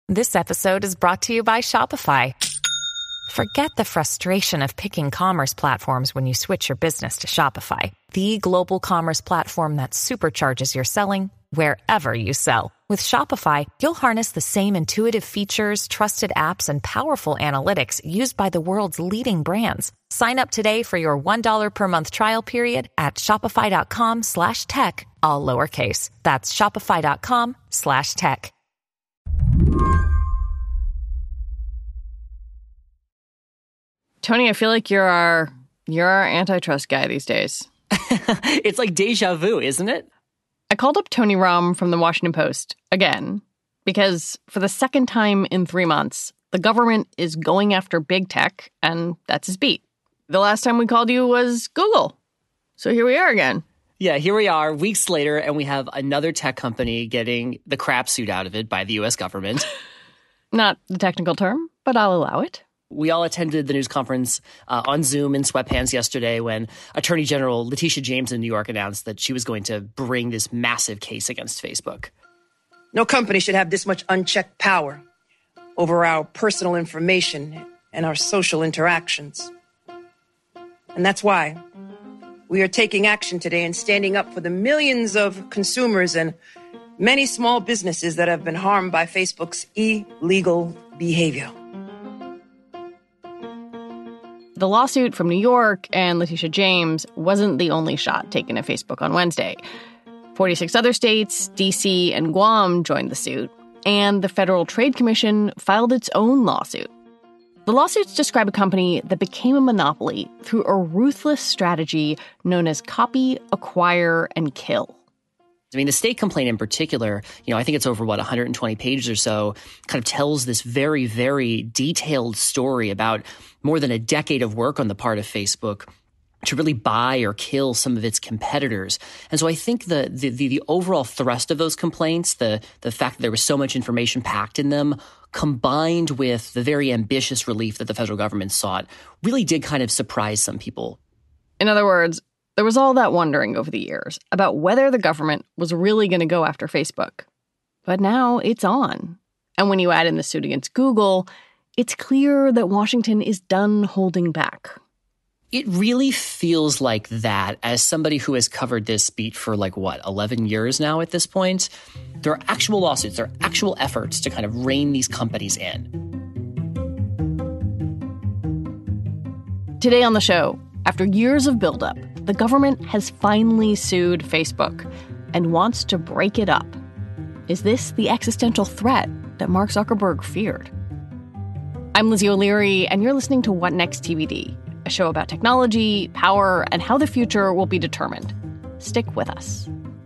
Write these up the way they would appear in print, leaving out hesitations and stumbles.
This episode is brought to you by Shopify. Forget the frustration of picking commerce platforms when you switch your business to Shopify, the global commerce platform that supercharges your selling wherever you sell. With Shopify, you'll harness the same intuitive features, trusted apps, and powerful analytics used by the world's leading brands. Sign up today for your $1 per month trial period at shopify.com/tech, all lowercase. That's shopify.com/tech. Tony, I feel like you're our antitrust guy these days. It's like deja vu, isn't it? I called up Tony Romm from the Washington Post again because for the second time in 3 months, the government is going after big tech, and that's his beat. The last time we called you was Google. So here we are again. Yeah, here we are weeks later, and we have another tech company getting the crap suit out of it by the U.S. government. Not the technical term, but I'll allow it. We all attended the news conference on Zoom in sweatpants yesterday when Attorney General Letitia James in New York announced that she was going to bring this massive case against Facebook. No company should have this much unchecked power over our personal information and our social interactions. And that's why we are taking action today and standing up for the millions of consumers and many small businesses that have been harmed by Facebook's illegal behavior. The lawsuit from New York and Letitia James wasn't the only shot taken at Facebook on Wednesday. 46 other states, D.C., and Guam joined the suit, and the Federal Trade Commission filed its own lawsuit. The lawsuits describe a company that became a monopoly through a ruthless strategy known as copy, acquire, and kill. I mean, the state complaint in particular, I think it's over, 120 pages or so, kind of tells this very, very detailed story about more than a decade of work on the part of Facebook to really buy or kill some of its competitors. And so I think the overall thrust of those complaints, the fact that there was so much information packed in them, combined with the very ambitious relief that the federal government sought, really did kind of surprise some people. In other words, there was all that wondering over the years about whether the government was really going to go after Facebook. But now it's on. And when you add in the suit against Google, it's clear that Washington is done holding back. It really feels like that as somebody who has covered this beat for 11 years now at this point. There are actual lawsuits, there are actual efforts to kind of rein these companies in. Today on the show, after years of buildup, the government has finally sued Facebook and wants to break it up. Is this the existential threat that Mark Zuckerberg feared? I'm Lizzie O'Leary, and you're listening to What Next TBD, a show about technology, power, and how the future will be determined. Stick with us.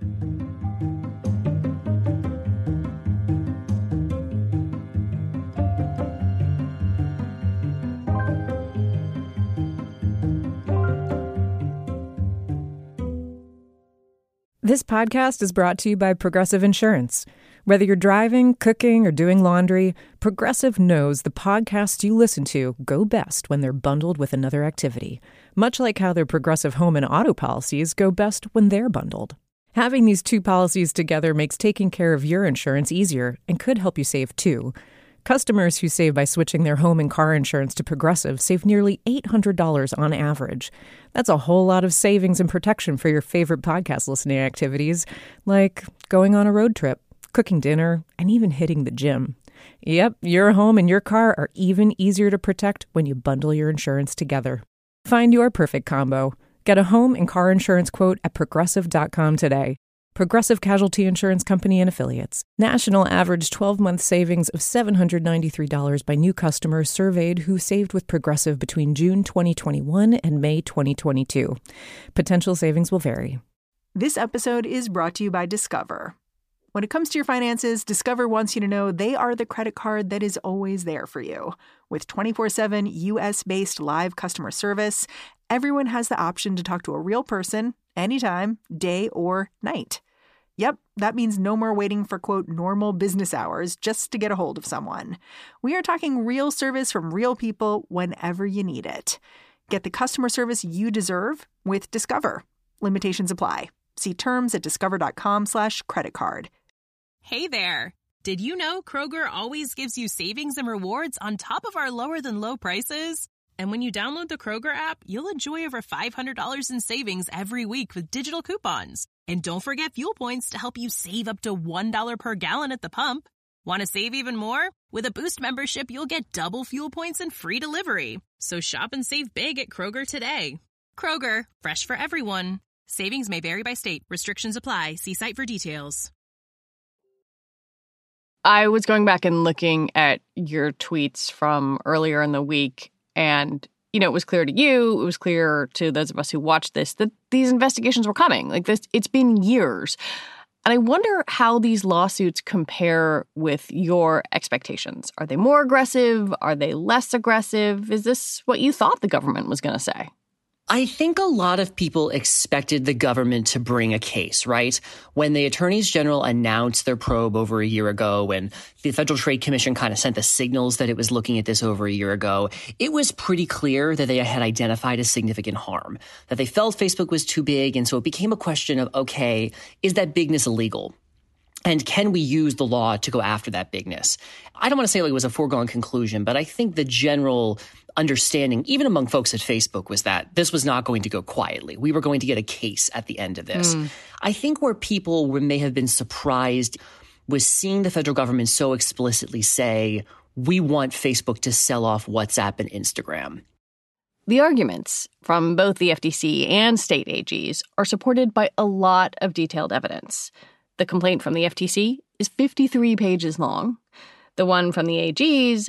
This podcast is brought to you by Progressive Insurance. Whether you're driving, cooking, or doing laundry, Progressive knows the podcasts you listen to go best when they're bundled with another activity, much like how their Progressive home and auto policies go best when they're bundled. Having these two policies together makes taking care of your insurance easier and could help you save, too. Customers who save by switching their home and car insurance to Progressive save nearly $800 on average. That's a whole lot of savings and protection for your favorite podcast listening activities, like going on a road trip, cooking dinner, and even hitting the gym. Yep, your home and your car are even easier to protect when you bundle your insurance together. Find your perfect combo. Get a home and car insurance quote at Progressive.com today. Progressive Casualty Insurance Company and Affiliates. National average 12-month savings of $793 by new customers surveyed who saved with Progressive between June 2021 and May 2022. Potential savings will vary. This episode is brought to you by Discover. When it comes to your finances, Discover wants you to know they are the credit card that is always there for you. With 24/7 U.S.-based live customer service, everyone has the option to talk to a real person anytime, day or night. Yep, that means no more waiting for, quote, normal business hours just to get a hold of someone. We are talking real service from real people whenever you need it. Get the customer service you deserve with Discover. Limitations apply. See terms at discover.com/creditcard. Hey there. Did you know Kroger always gives you savings and rewards on top of our lower-than-low prices? And when you download the Kroger app, you'll enjoy over $500 in savings every week with digital coupons. And don't forget fuel points to help you save up to $1 per gallon at the pump. Want to save even more? With a Boost membership, you'll get double fuel points and free delivery. So shop and save big at Kroger today. Kroger, fresh for everyone. Savings may vary by state. Restrictions apply. See site for details. I was going back and looking at your tweets from earlier in the week, and, you know, it was clear to you, it was clear to those of us who watched this, that these investigations were coming. Like this, it's been years. And I wonder how these lawsuits compare with your expectations. Are they more aggressive? Are they less aggressive? Is this what you thought the government was going to say? I think a lot of people expected the government to bring a case, right? When the attorneys general announced their probe over a year ago, when the Federal Trade Commission kind of sent the signals that it was looking at this over a year ago, it was pretty clear that they had identified a significant harm, that they felt Facebook was too big. And so it became a question of, okay, is that bigness illegal? And can we use the law to go after that bigness? I don't want to say like it was a foregone conclusion, but I think the general understanding, even among folks at Facebook, was that this was not going to go quietly. We were going to get a case at the end of this. I think where people may have been surprised was seeing the federal government so explicitly say, we want Facebook to sell off WhatsApp and Instagram. The arguments from both the FTC and state AGs are supported by a lot of detailed evidence. The complaint from the FTC is 53 pages long. The one from the AGs,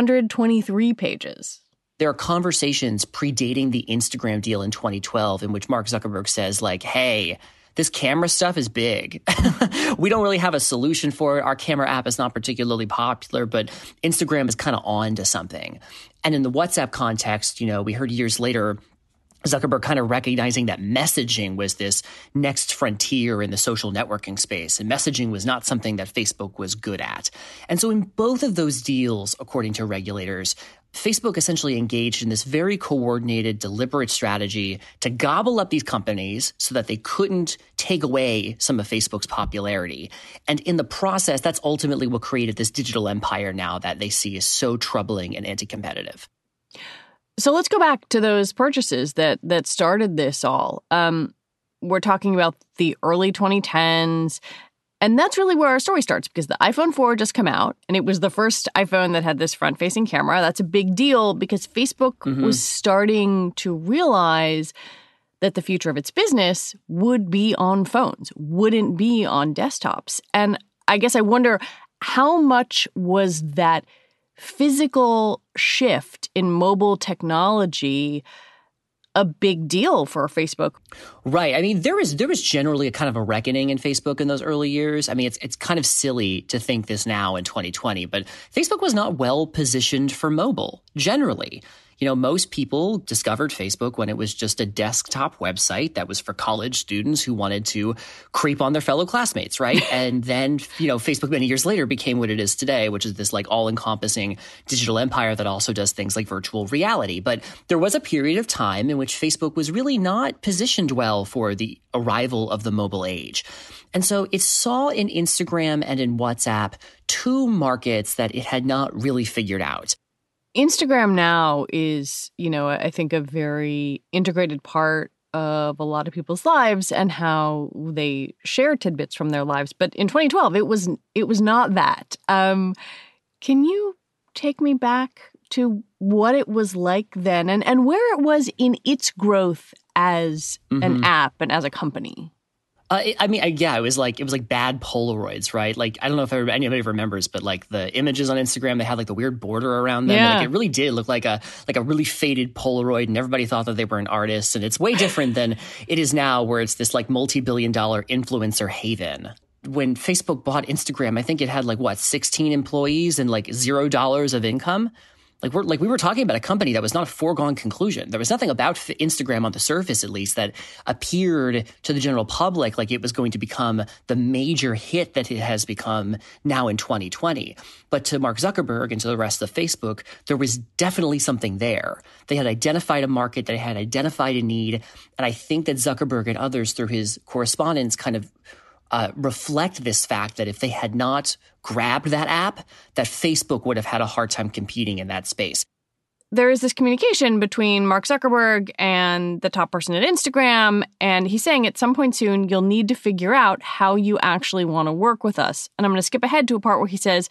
123 pages. There are conversations predating the Instagram deal in 2012 in which Mark Zuckerberg says, like, hey, this camera stuff is big. We don't really have a solution for it. Our camera app is not particularly popular, but Instagram is kind of on to something. And in the WhatsApp context, you know, we heard years later Zuckerberg kind of recognizing that messaging was this next frontier in the social networking space, and messaging was not something that Facebook was good at. And so in both of those deals, according to regulators, Facebook essentially engaged in this very coordinated, deliberate strategy to gobble up these companies so that they couldn't take away some of Facebook's popularity. And in the process, that's ultimately what created this digital empire now that they see is so troubling and anti-competitive. So let's go back to those purchases that started this all. We're talking about the early 2010s. And that's really where our story starts, because the iPhone 4 just came out, and it was the first iPhone that had this front-facing camera. That's a big deal because Facebook was starting to realize that the future of its business would be on phones, wouldn't be on desktops. And I guess I wonder, how much was that physical shift in mobile technology a big deal for Facebook? Right. I mean, there was generally a kind of a reckoning in Facebook in those early years. I mean, it's kind of silly to think this now in 2020, but Facebook was not well positioned for mobile generally. You know, most people discovered Facebook when it was just a desktop website that was for college students who wanted to creep on their fellow classmates, right? And then, you know, Facebook many years later became what it is today, which is this like all-encompassing digital empire that also does things like virtual reality. But there was a period of time in which Facebook was really not positioned well for the arrival of the mobile age. And so it saw in Instagram and in WhatsApp two markets that it had not really figured out. Instagram now is, you know, I think a very integrated part of a lot of people's lives and how they share tidbits from their lives. But in 2012, it was not that. Can you take me back to what it was like then and where it was in its growth as an app and as a company? It was like bad Polaroids, right? Like, I don't know if anybody remembers, but like the images on Instagram, they had like the weird border around them. Yeah. Like, it really did look like a really faded Polaroid, and everybody thought that they were an artist. And it's way different than it is now, where it's this like multi-billion-dollar influencer haven. When Facebook bought Instagram, I think it had 16 employees and like $0 of income. We were talking about a company that was not a foregone conclusion. There was nothing about Instagram on the surface, at least, that appeared to the general public like it was going to become the major hit that it has become now in 2020. But to Mark Zuckerberg and to the rest of Facebook, there was definitely something there. They had identified a market, they had identified a need. And I think that Zuckerberg and others, through his correspondence, kind of reflect this fact that if they had not grabbed that app, that Facebook would have had a hard time competing in that space. There is this communication between Mark Zuckerberg and the top person at Instagram, and he's saying at some point soon, you'll need to figure out how you actually want to work with us. And I'm going to skip ahead to a part where he says,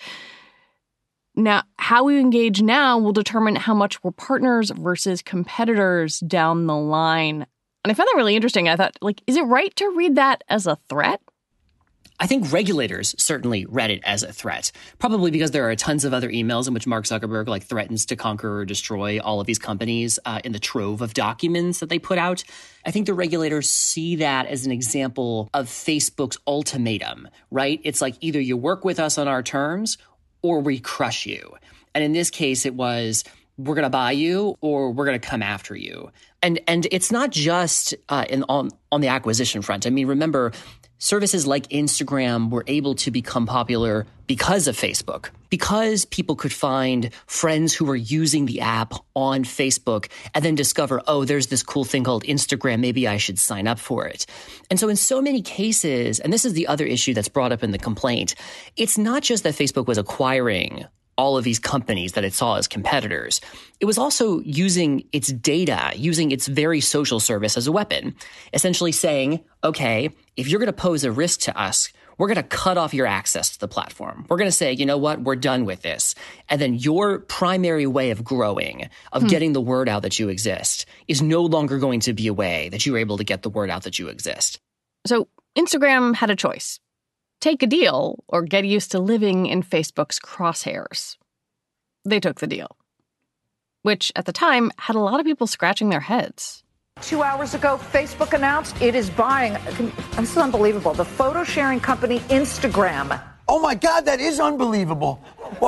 now, how we engage now will determine how much we're partners versus competitors down the line. And I found that really interesting. I thought, is it right to read that as a threat? I think regulators certainly read it as a threat, probably because there are tons of other emails in which Mark Zuckerberg threatens to conquer or destroy all of these companies in the trove of documents that they put out. I think the regulators see that as an example of Facebook's ultimatum, right? It's like either you work with us on our terms or we crush you. And in this case, it was, we're going to buy you or we're going to come after you. And it's not just on the acquisition front. I mean, remember, services like Instagram were able to become popular because of Facebook, because people could find friends who were using the app on Facebook and then discover, oh, there's this cool thing called Instagram. Maybe I should sign up for it. And so in so many cases, and this is the other issue that's brought up in the complaint, it's not just that Facebook was acquiring all of these companies that it saw as competitors. It was also using its data, using its very social service as a weapon, essentially saying, okay, if you're going to pose a risk to us, we're going to cut off your access to the platform. We're going to say, you know what, we're done with this. And then your primary way of growing, of getting the word out that you exist, is no longer going to be a way that you're able to get the word out that you exist. So Instagram had a choice. Take a deal or get used to living in Facebook's crosshairs. They took the deal, which at the time had a lot of people scratching their heads. 2 hours ago, Facebook announced it is buying, this is unbelievable, the photo sharing company Instagram. Oh my God, that is unbelievable.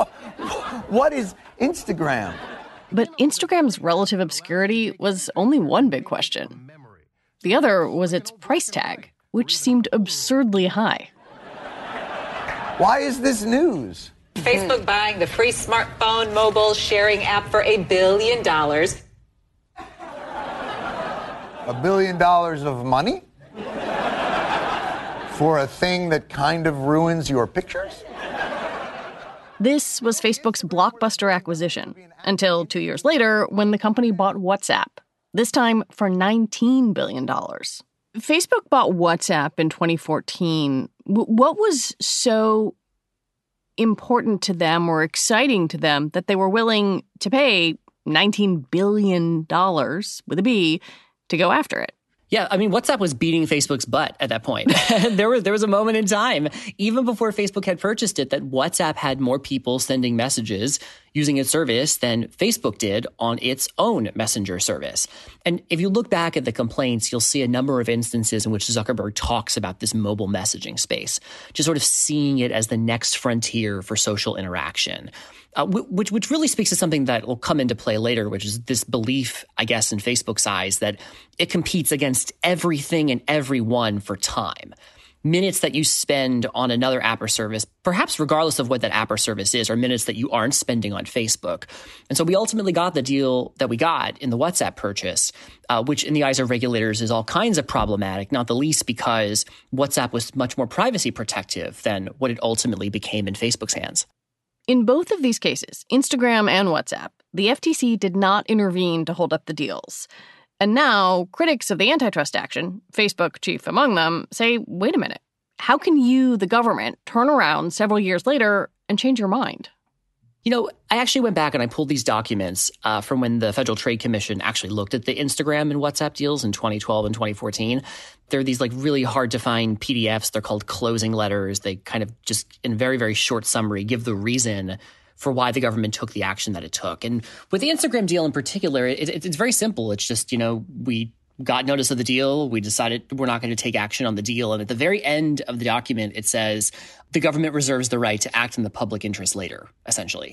What is Instagram? But Instagram's relative obscurity was only one big question. The other was its price tag, which seemed absurdly high. Why is this news? Facebook buying the free smartphone mobile sharing app for $1 billion. $1 billion of money? For a thing that kind of ruins your pictures? This was Facebook's blockbuster acquisition until 2 years later when the company bought WhatsApp, this time for $19 billion. Facebook bought WhatsApp in 2014. What was so important to them or exciting to them that they were willing to pay $19 billion with a B to go after it? Yeah, I mean, WhatsApp was beating Facebook's butt at that point. There was a moment in time, even before Facebook had purchased it, that WhatsApp had more people sending messages using its service than Facebook did on its own messenger service. And if you look back at the complaints, you'll see a number of instances in which Zuckerberg talks about this mobile messaging space, just sort of seeing it as the next frontier for social interaction. Which really speaks to something that will come into play later, which is this belief, I guess, in Facebook's eyes that it competes against everything and everyone for time. Minutes that you spend on another app or service, perhaps regardless of what that app or service is, are minutes that you aren't spending on Facebook. And so we ultimately got the deal that we got in the WhatsApp purchase, which in the eyes of regulators is all kinds of problematic, not the least because WhatsApp was much more privacy protective than what it ultimately became in Facebook's hands. In both of these cases, Instagram and WhatsApp, the FTC did not intervene to hold up the deals. And now critics of the antitrust action, Facebook chief among them, say, wait a minute, how can you, the government, turn around several years later and change your mind? You know, I actually went back and I pulled these documents from when the Federal Trade Commission actually looked at the Instagram and WhatsApp deals in 2012 and 2014. They're these really hard to find PDFs. They're called closing letters. They kind of just, in very, very short summary, give the reason for why the government took the action that it took. And with the Instagram deal in particular, it's very simple. It's just, we got notice of the deal. We decided we're not going to take action on the deal. And at the very end of the document, it says the government reserves the right to act in the public interest later, essentially.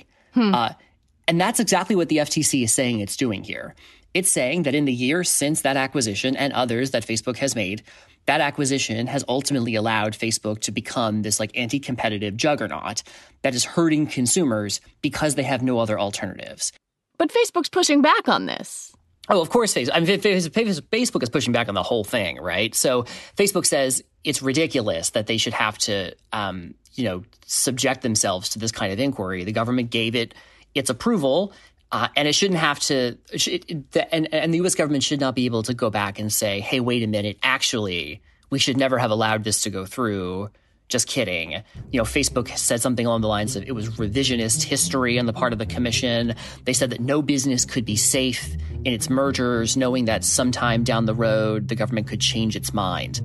And that's exactly what the FTC is saying it's doing here. It's saying that in the year since that acquisition and others that Facebook has made, that acquisition has ultimately allowed Facebook to become this anti-competitive juggernaut that is hurting consumers because they have no other alternatives. But Facebook's pushing back on this. Oh, of course, Facebook is pushing back on the whole thing, right? So Facebook says it's ridiculous that they should have to, subject themselves to this kind of inquiry. The government gave it its approval, and it shouldn't have to. And the U.S. government should not be able to go back and say, "Hey, wait a minute, actually, we should never have allowed this to go through." Just kidding. Facebook said something along the lines of it was revisionist history on the part of the commission. They said that no business could be safe in its mergers, knowing that sometime down the road, the government could change its mind.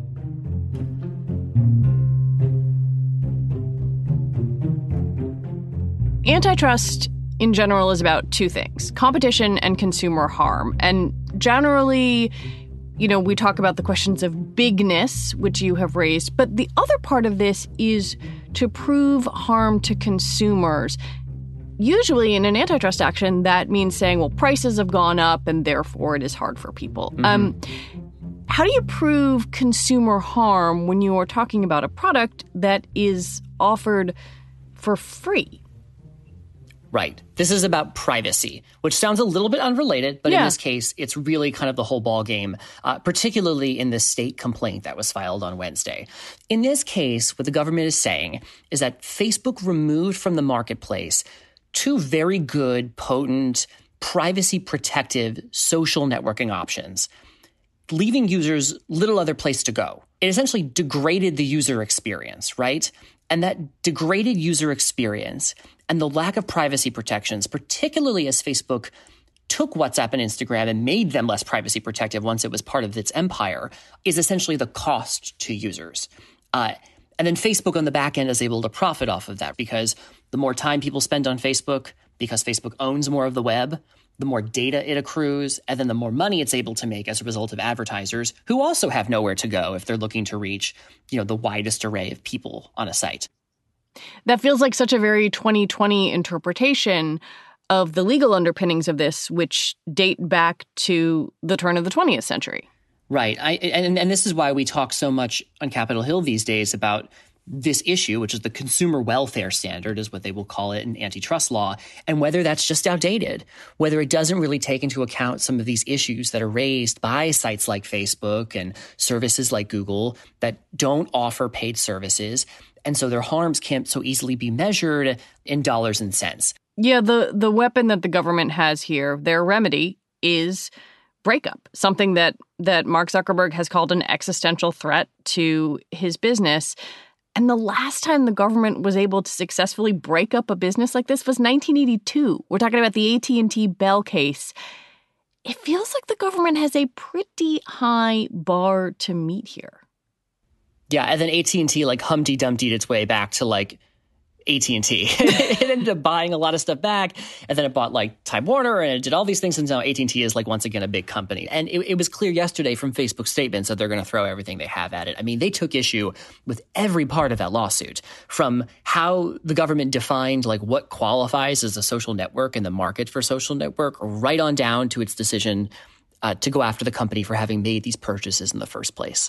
Antitrust in general is about two things: competition and consumer harm. And generally, we talk about the questions of bigness, which you have raised, but the other part of this is to prove harm to consumers. Usually in an antitrust action, that means saying, well, prices have gone up and therefore it is hard for people. How do you prove consumer harm when you are talking about a product that is offered for free? Right. This is about privacy, which sounds a little bit unrelated, but in this case, it's really kind of the whole ballgame, particularly in the state complaint that was filed on Wednesday. In this case, what the government is saying is that Facebook removed from the marketplace two very good, potent, privacy-protective social networking options, leaving users little other place to go. It essentially degraded the user experience, right? And that degraded user experience and the lack of privacy protections, particularly as Facebook took WhatsApp and Instagram and made them less privacy protective once it was part of its empire, is essentially the cost to users. And then Facebook on the back end is able to profit off of that because the more time people spend on Facebook, because Facebook owns more of the web, the more data it accrues, and then the more money it's able to make as a result of advertisers who also have nowhere to go if they're looking to reach, the widest array of people on a site. That feels like such a very 2020 interpretation of the legal underpinnings of this, which date back to the turn of the 20th century. Right. And this is why we talk so much on Capitol Hill these days about this issue, which is the consumer welfare standard, is what they will call it in antitrust law, and whether that's just outdated, whether it doesn't really take into account some of these issues that are raised by sites like Facebook and services like Google that don't offer paid services. And so their harms can't so easily be measured in dollars and cents. Yeah, the weapon that the government has here, their remedy, is breakup, something that Mark Zuckerberg has called an existential threat to his business. And the last time the government was able to successfully break up a business like this was 1982. We're talking about the AT&T Bell case. It feels like the government has a pretty high bar to meet here. Yeah, and then AT&T Humpty Dumpty'd its way back to AT&T. It ended up buying a lot of stuff back, and then it bought Time Warner, and it did all these things, and now AT&T is once again a big company. And it was clear yesterday from Facebook's statements that they're going to throw everything they have at it. I mean, they took issue with every part of that lawsuit, from how the government defined what qualifies as a social network and the market for social network, right on down to its decision to go after the company for having made these purchases in the first place.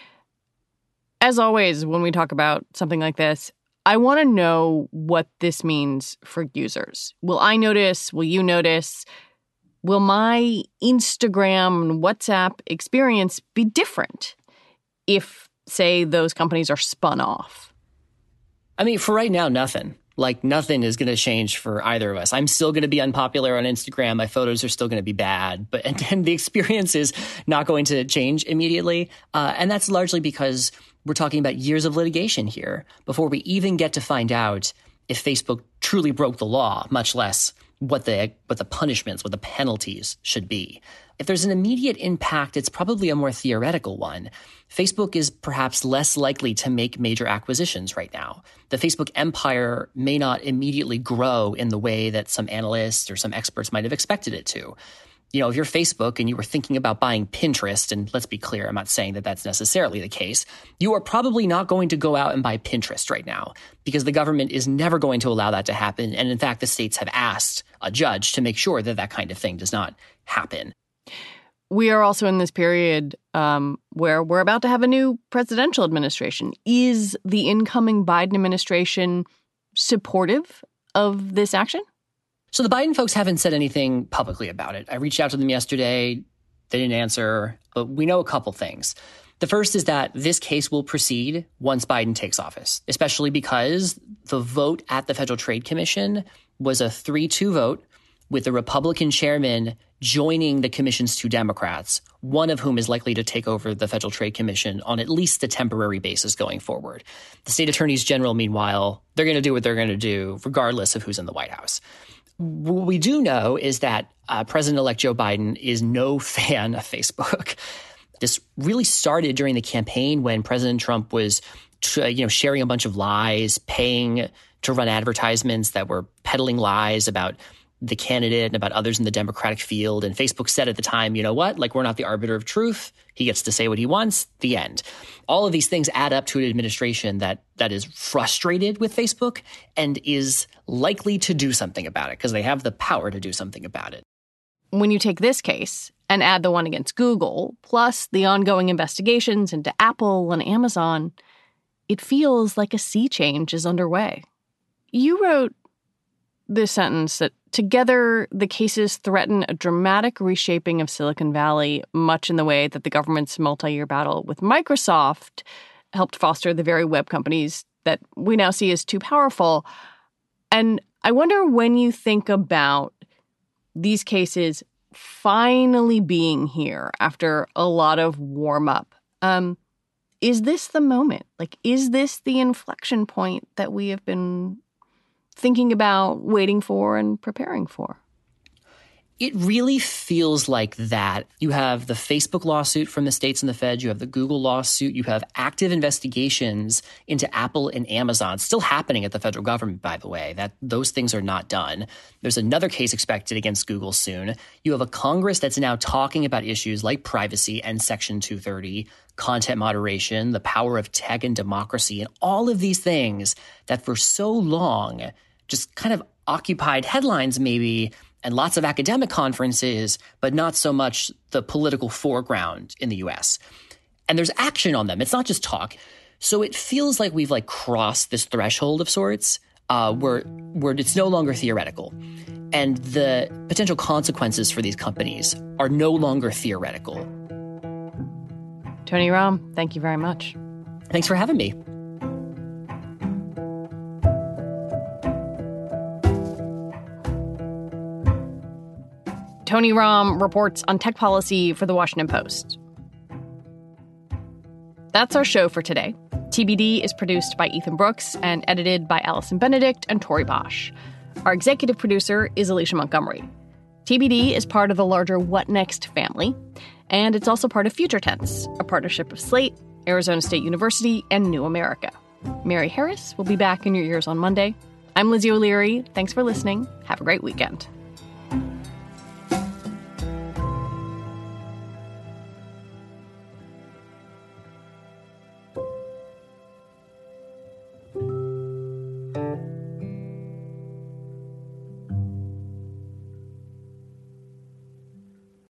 As always, when we talk about something like this, I want to know what this means for users. Will I notice? Will you notice? Will my Instagram and WhatsApp experience be different if, say, those companies are spun off? I mean, for right now, nothing. Nothing is going to change for either of us. I'm still going to be unpopular on Instagram. My photos are still going to be bad, and the experience is not going to change immediately. And that's largely because we're talking about years of litigation here before we even get to find out if Facebook truly broke the law, much less what the punishments, what the penalties should be. If there's an immediate impact, it's probably a more theoretical one. Facebook is perhaps less likely to make major acquisitions right now. The Facebook empire may not immediately grow in the way that some analysts or some experts might have expected it to. If you're Facebook and you were thinking about buying Pinterest, and let's be clear, I'm not saying that that's necessarily the case, you are probably not going to go out and buy Pinterest right now because the government is never going to allow that to happen. And in fact, the states have asked a judge to make sure that that kind of thing does not happen. We are also in this period where we're about to have a new presidential administration. Is the incoming Biden administration supportive of this action? So the Biden folks haven't said anything publicly about it. I reached out to them yesterday. They didn't answer. But we know a couple things. The first is that this case will proceed once Biden takes office, especially because the vote at the Federal Trade Commission was a 3-2 vote, with the Republican chairman joining the commission's 2 Democrats, one of whom is likely to take over the Federal Trade Commission on at least a temporary basis going forward. The state attorneys general, meanwhile, they're going to do what they're going to do, regardless of who's in the White House. What we do know is that President-elect Joe Biden is no fan of Facebook. This really started during the campaign when President Trump was sharing a bunch of lies, paying to run advertisements that were peddling lies about the candidate and about others in the Democratic field. And Facebook said at the time, you know what, like, we're not the arbiter of truth. He gets to say what he wants, the end. All of these things add up to an administration that is frustrated with Facebook and is likely to do something about it because they have the power to do something about it. When you take this case and add the one against Google, plus the ongoing investigations into Apple and Amazon, it feels like a sea change is underway. You wrote this sentence that together the cases threaten a dramatic reshaping of Silicon Valley, much in the way that the government's multi-year battle with Microsoft helped foster the very web companies that we now see as too powerful. And I wonder, when you think about these cases finally being here after a lot of warm up, is this the moment? Like, is this the inflection point that we have been thinking about, waiting for, and preparing for? It really feels like that. You have the Facebook lawsuit from the states and the feds. You have the Google lawsuit. You have active investigations into Apple and Amazon still happening at the federal government, by the way. Those things are not done. There's another case expected against Google soon. You have a Congress that's now talking about issues like privacy and Section 230, content moderation, the power of tech and democracy, and all of these things that for so long just kind of occupied headlines maybe, and lots of academic conferences, but not so much the political foreground in the U.S. And there's action on them. It's not just talk. So it feels like we've crossed this threshold of sorts where it's no longer theoretical. And the potential consequences for these companies are no longer theoretical. Tony Romm, thank you very much. Thanks for having me. Tony Romm reports on tech policy for The Washington Post. That's our show for today. TBD is produced by Ethan Brooks and edited by Allison Benedict and Tori Bosch. Our executive producer is Alicia Montgomery. TBD is part of the larger What Next family, and it's also part of Future Tense, a partnership of Slate, Arizona State University, and New America. Mary Harris will be back in your ears on Monday. I'm Lizzie O'Leary. Thanks for listening. Have a great weekend.